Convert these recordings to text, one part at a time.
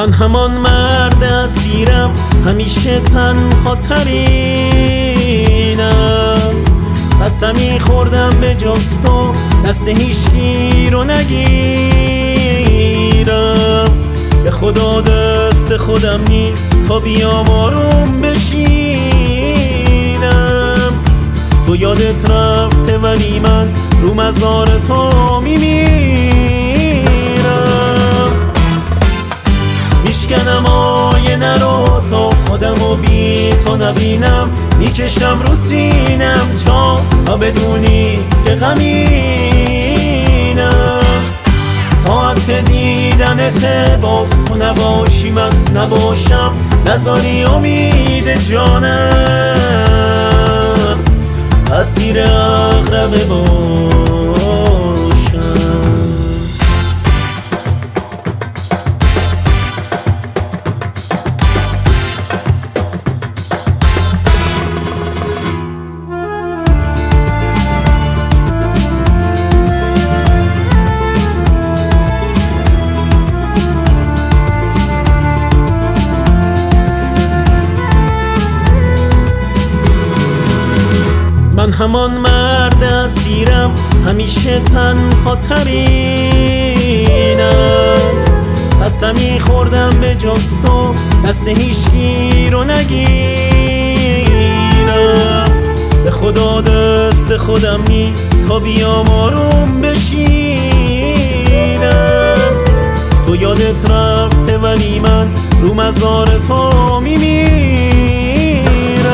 من همان مرد اسیرم، همیشه تنها ترینم. قسمی خوردم به جز تو دست هیچکی رو نگیرم. به خدا دست خودم نیست تا بیام آروم بشینم. تو یادت رفته ولی من رو مزار تو میمیرم. میشکنم آینه رو تا خودم و بی تو نبینم. میکشم رو سینم تا بدونی که غمینم. ساعت دیدنت باز تو نباشی من نباشم، نذاری امید جانم از تیر عقربه باشم. من همان مرد اسیرم، همیشه تنها ترینم. قسمی خوردم به جز تو دست هیچکی رو نگیرم. به خدا دست خودم نیست تا بیام آروم بشینم. تو یادت رفته ولی من رو مزار تو میمیرم.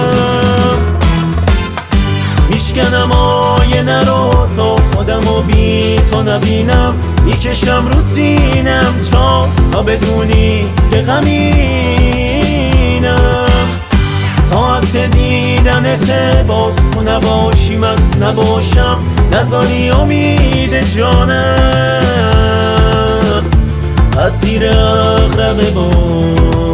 میشکنم آینه رو تا خودم و بی تو نبینم. میکشم رو سینم تا بدونی که غمینم. ساعت دیدنت باز تو نباشی من نباشم، نذاری امید جانم از تیر عقربه باشم.